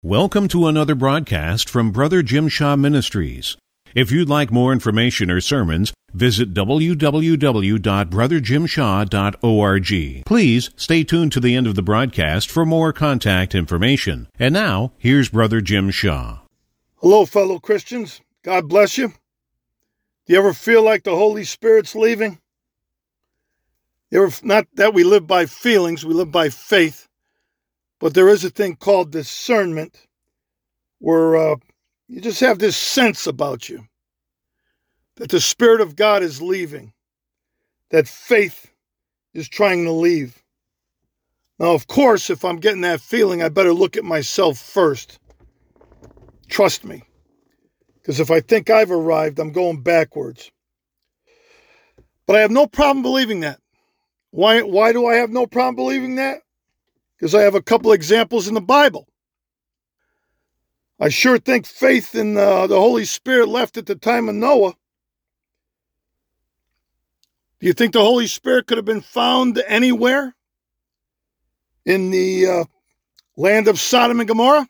Welcome to another broadcast from Brother Jim Shaw Ministries. If you'd like more information or sermons, visit www.brotherjimshaw.org. Please stay tuned to the end of the broadcast for more contact information. And now, here's Brother Jim Shaw. Hello, fellow Christians. God bless you. Do you ever feel like the Holy Spirit's leaving? Not that we live by feelings, we live by faith. But there is a thing called discernment where you just have this sense about you that the Spirit of God is leaving, that faith is trying to leave. Now, of course, if I'm getting that feeling, I better look at myself first. Trust me. Because if I think I've arrived, I'm going backwards. But I have no problem believing that. Why do I have no problem believing that? Because I have a couple examples in the Bible. I sure think faith in the Holy Spirit left at the time of Noah. Do you think the Holy Spirit could have been found anywhere in the land of Sodom and Gomorrah?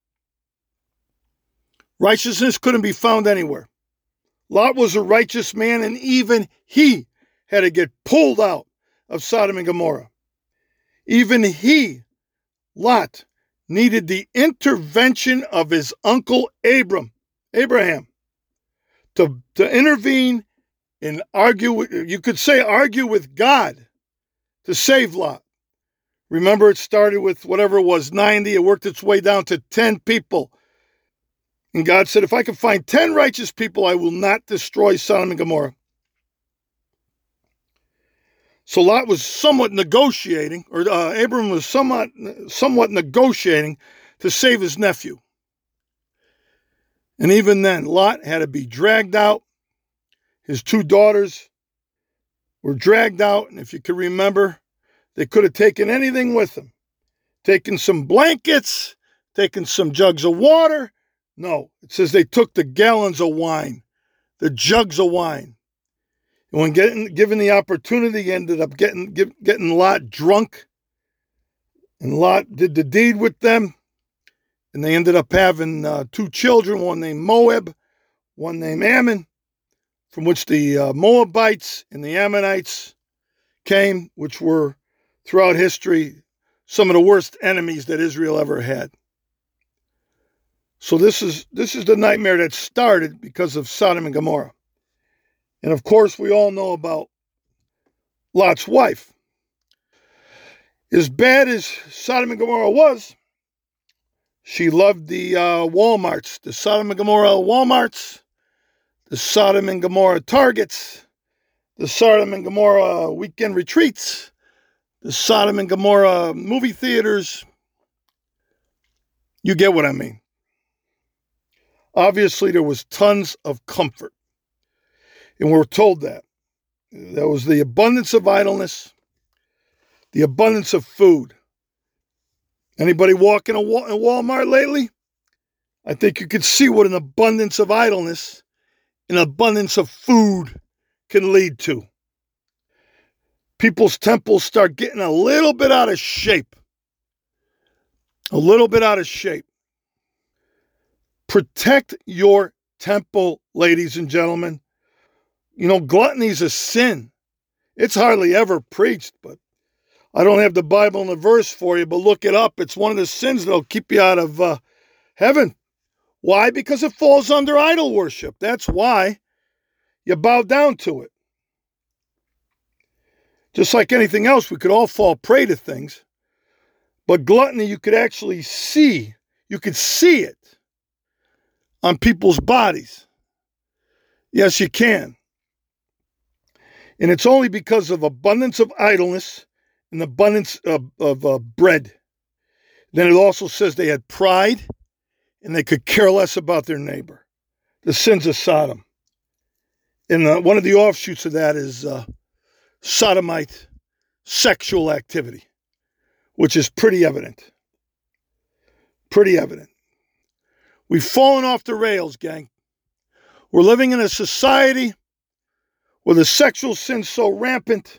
Righteousness couldn't be found anywhere. Lot was a righteous man, and even he had to get pulled out of Sodom and Gomorrah. Even he, Lot, needed the intervention of his uncle Abraham, to intervene and argue with God to save Lot. Remember, it started with whatever it was, 90. It worked its way down to 10 people. And God said, if I can find 10 righteous people, I will not destroy Sodom and Gomorrah. So Lot was somewhat negotiating, or Abram was somewhat negotiating to save his nephew. And even then, Lot had to be dragged out. His two daughters were dragged out. And if you can remember, they could have taken anything with them. Taken some blankets, taken some jugs of water. No, it says they took the gallons of wine, the jugs of wine. And when given the opportunity, ended up getting Lot drunk. And Lot did the deed with them. And they ended up having two children, one named Moab, one named Ammon, from which the Moabites and the Ammonites came, which were, throughout history, some of the worst enemies that Israel ever had. So this is the nightmare that started because of Sodom and Gomorrah. And of course, we all know about Lot's wife. As bad as Sodom and Gomorrah was, she loved the Walmarts, the Sodom and Gomorrah Walmarts, the Sodom and Gomorrah Targets, the Sodom and Gomorrah weekend retreats, the Sodom and Gomorrah movie theaters. You get what I mean. Obviously, there was tons of comfort. And we're told that. There was the abundance of idleness, the abundance of food. Anybody walking in Walmart lately? I think you could see what an abundance of idleness, an abundance of food can lead to. People's temples start getting a little bit out of shape. A little bit out of shape. Protect your temple, ladies and gentlemen. You know, gluttony is a sin. It's hardly ever preached, but I don't have the Bible and the verse for you, but look it up. It's one of the sins that'll keep you out of heaven. Why? Because it falls under idol worship. That's why you bow down to it. Just like anything else, we could all fall prey to things. But gluttony, you could actually see. You could see it on people's bodies. Yes, you can. And it's only because of abundance of idleness and abundance of bread. Then it also says they had pride and they could care less about their neighbor. The sins of Sodom. And one of the offshoots of that is sodomite sexual activity, which is pretty evident. Pretty evident. We've fallen off the rails, gang. We're living in a society where the sexual sin's so rampant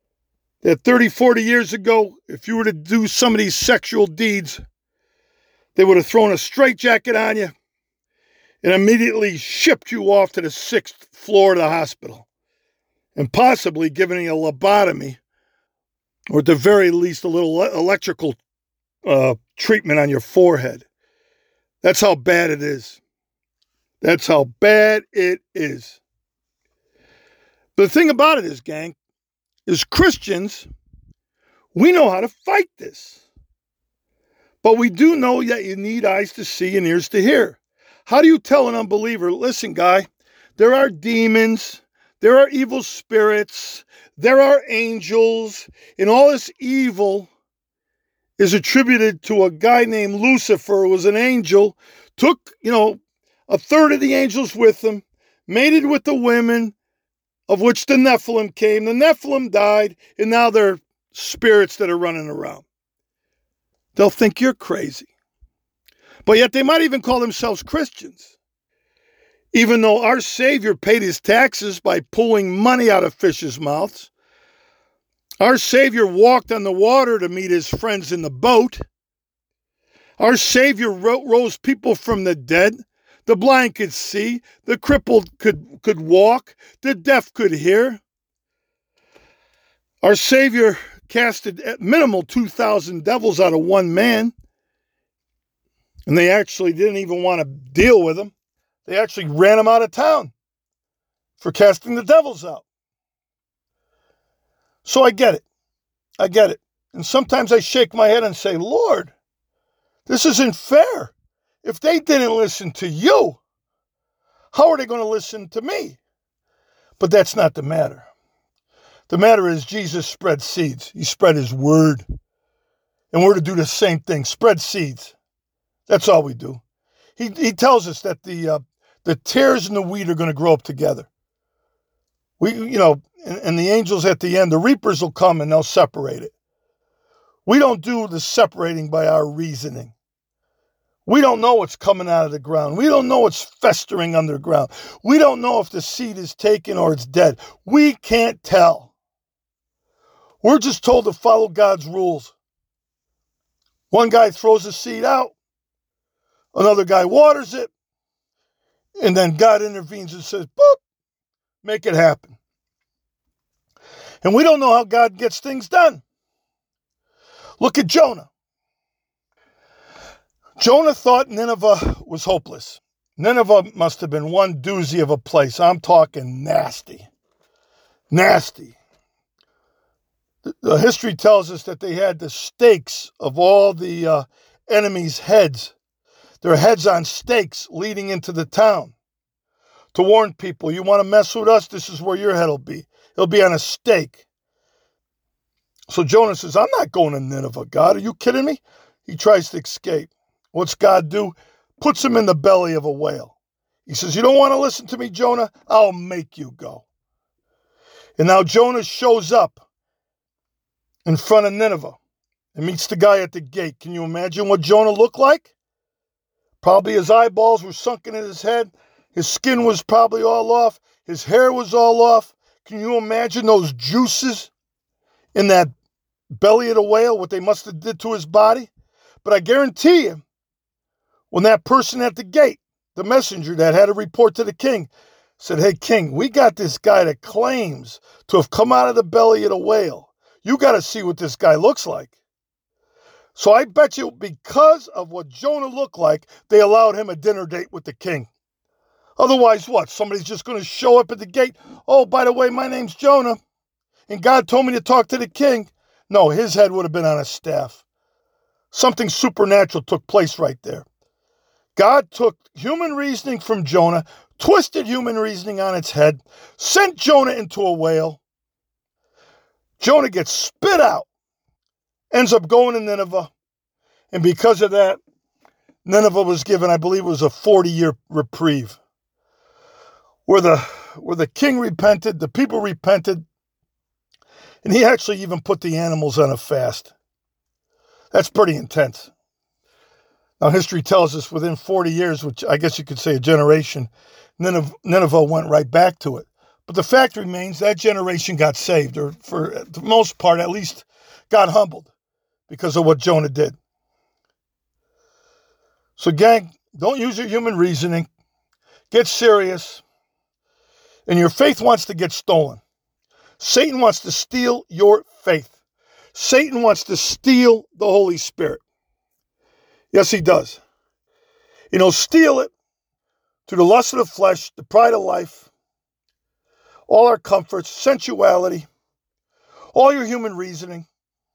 that 30, 40 years ago, if you were to do some of these sexual deeds, they would have thrown a straitjacket on you and immediately shipped you off to the 6th floor of the hospital and possibly given you a lobotomy, or at the very least a little electrical treatment on your forehead. That's how bad it is. That's how bad it is. But the thing about it is, gang, is Christians, we know how to fight this. But we do know that you need eyes to see and ears to hear. How do you tell an unbeliever, listen, guy, there are demons, there are evil spirits, there are angels, and all this evil is attributed to a guy named Lucifer, who was an angel, took, a third of the angels with him, mated with the women, of which the Nephilim came. The Nephilim died, and now they're spirits that are running around. They'll think you're crazy. But yet they might even call themselves Christians. Even though our Savior paid his taxes by pulling money out of fish's mouths. Our Savior walked on the water to meet his friends in the boat. Our Savior rose people from the dead. The blind could see. The crippled could walk. The deaf could hear. Our Savior casted at minimal 2,000 devils out of one man. And they actually didn't even want to deal with him. They actually ran him out of town for casting the devils out. So I get it. I get it. And sometimes I shake my head and say, Lord, this isn't fair. If they didn't listen to you, how are they going to listen to me? But that's not the matter. The matter is Jesus spread seeds. He spread his word. And we're to do the same thing, spread seeds. That's all we do. He tells us that the tares and the wheat are going to grow up together. And the angels at the end, the reapers will come and they'll separate it. We don't do the separating by our reasoning. We don't know what's coming out of the ground. We don't know what's festering underground. We don't know if the seed is taken or it's dead. We can't tell. We're just told to follow God's rules. One guy throws a seed out. Another guy waters it. And then God intervenes and says, boop, make it happen. And we don't know how God gets things done. Look at Jonah. Jonah thought Nineveh was hopeless. Nineveh must have been one doozy of a place. I'm talking nasty. Nasty. The history tells us that they had the stakes of all the enemies' heads. Their heads on stakes leading into the town. To warn people, you want to mess with us? This is where your head will be. It'll be on a stake. So Jonah says, I'm not going to Nineveh, God. Are you kidding me? He tries to escape. What's God do? Puts him in the belly of a whale. He says, you don't want to listen to me, Jonah? I'll make you go. And now Jonah shows up in front of Nineveh and meets the guy at the gate. Can you imagine what Jonah looked like? Probably his eyeballs were sunken in his head. His skin was probably all off. His hair was all off. Can you imagine those juices in that belly of the whale, what they must have did to his body? But I guarantee you, when that person at the gate, the messenger that had to report to the king, said, hey, king, we got this guy that claims to have come out of the belly of the whale. You got to see what this guy looks like. So I bet you because of what Jonah looked like, they allowed him a dinner date with the king. Otherwise, what? Somebody's just going to show up at the gate. Oh, by the way, my name's Jonah, and God told me to talk to the king. No, his head would have been on a staff. Something supernatural took place right there. God took human reasoning from Jonah, twisted human reasoning on its head, sent Jonah into a whale. Jonah gets spit out, ends up going to Nineveh, and because of that, Nineveh was given, I believe it was a 40-year reprieve. Where the king repented, the people repented, and he actually even put the animals on a fast. That's pretty intense. Now, history tells us within 40 years, which I guess you could say a generation, Nineveh went right back to it. But the fact remains that generation got saved, or for the most part, at least got humbled because of what Jonah did. So, gang, don't use your human reasoning. Get serious. And your faith wants to get stolen. Satan wants to steal your faith. Satan wants to steal the Holy Spirit. Yes, he does. Steal it through the lust of the flesh, the pride of life, all our comforts, sensuality, all your human reasoning.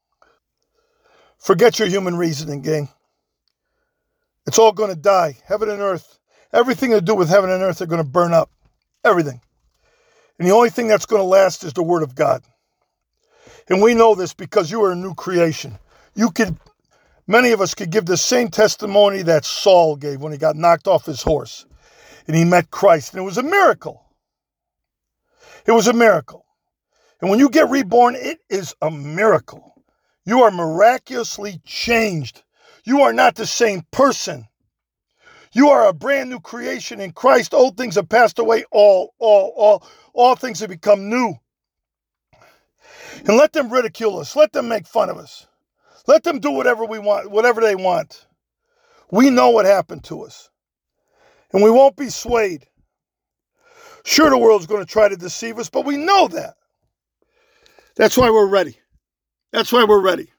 Forget your human reasoning, gang. It's all going to die. Heaven and earth. Everything to do with heaven and earth are going to burn up. Everything. And the only thing that's going to last is the Word of God. And we know this because you are a new creation. Many of us could give the same testimony that Saul gave when he got knocked off his horse and he met Christ. And it was a miracle. It was a miracle. And when you get reborn, it is a miracle. You are miraculously changed. You are not the same person. You are a brand new creation in Christ. Old things have passed away. All things have become new. And let them ridicule us. Let them make fun of us. Let them do whatever we want, whatever they want. We know what happened to us. And we won't be swayed. Sure, the world's going to try to deceive us, but we know that. That's why we're ready. That's why we're ready.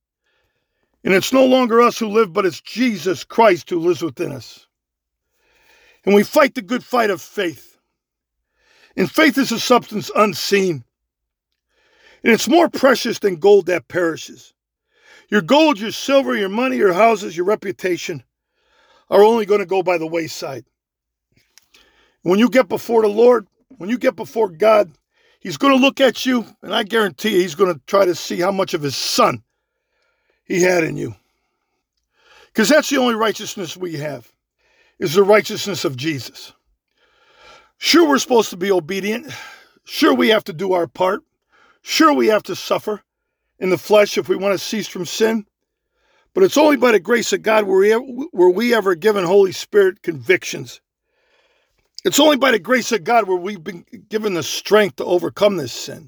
And it's no longer us who live, but it's Jesus Christ who lives within us. And we fight the good fight of faith. And faith is a substance unseen. And it's more precious than gold that perishes. Your gold, your silver, your money, your houses, your reputation are only going to go by the wayside. When you get before the Lord, when you get before God, He's going to look at you, and I guarantee you, He's going to try to see how much of His Son He had in you. Because that's the only righteousness we have, is the righteousness of Jesus. Sure, we're supposed to be obedient. Sure, we have to do our part. Sure, we have to suffer in the flesh if we want to cease from sin. But it's only by the grace of God were we ever given Holy Spirit convictions. It's only by the grace of God where we've been given the strength to overcome this sin.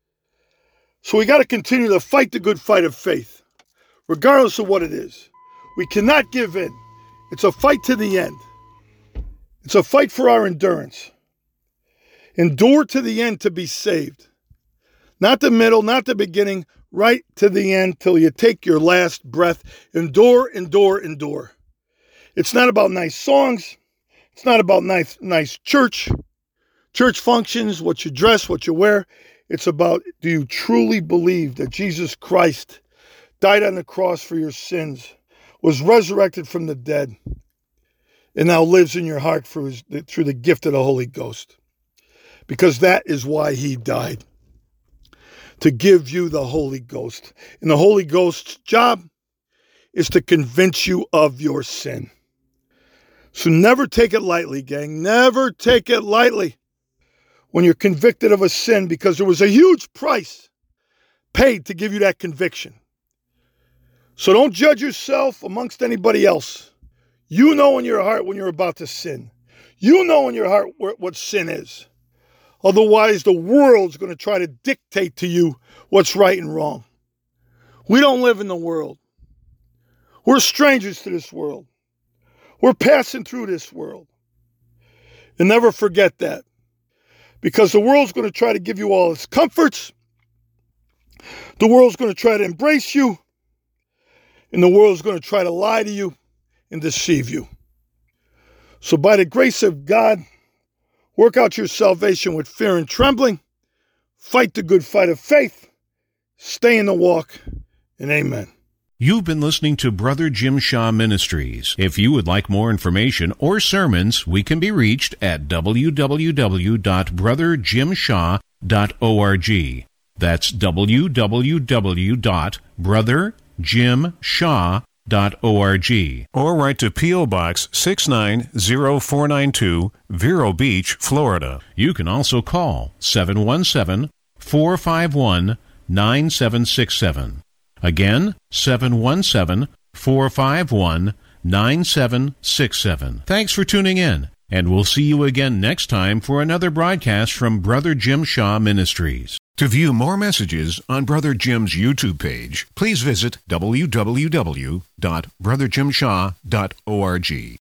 So we got to continue to fight the good fight of faith, regardless of what it is. We cannot give in. It's a fight to the end. It's a fight for our endurance. Endure to the end to be saved. Not the middle, not the beginning, right to the end till you take your last breath. Endure, endure, endure. It's not about nice songs. It's not about nice church functions, what you dress, what you wear. It's about, do you truly believe that Jesus Christ died on the cross for your sins, was resurrected from the dead, and now lives in your heart through the gift of the Holy Ghost? Because that is why He died, to give you the Holy Ghost. And the Holy Ghost's job is to convince you of your sin. So never take it lightly, gang. Never take it lightly when you're convicted of a sin, because there was a huge price paid to give you that conviction. So don't judge yourself amongst anybody else. You know in your heart when you're about to sin. You know in your heart what sin is. Otherwise, the world's going to try to dictate to you what's right and wrong. We don't live in the world. We're strangers to this world. We're passing through this world. And never forget that. Because the world's going to try to give you all its comforts. The world's going to try to embrace you. And the world's going to try to lie to you and deceive you. So by the grace of God, work out your salvation with fear and trembling. Fight the good fight of faith. Stay in the walk. And amen. You've been listening to Brother Jim Shaw Ministries. If you would like more information or sermons, we can be reached at www.brotherjimshaw.org. That's www.brotherjimshaw.org. Or write to P.O. Box 690-492, Vero Beach, Florida. You can also call 717-451-9767. Again, 717-451-9767. Thanks for tuning in, and we'll see you again next time for another broadcast from Brother Jim Shaw Ministries. To view more messages on Brother Jim's YouTube page, please visit www.brotherjimshaw.org.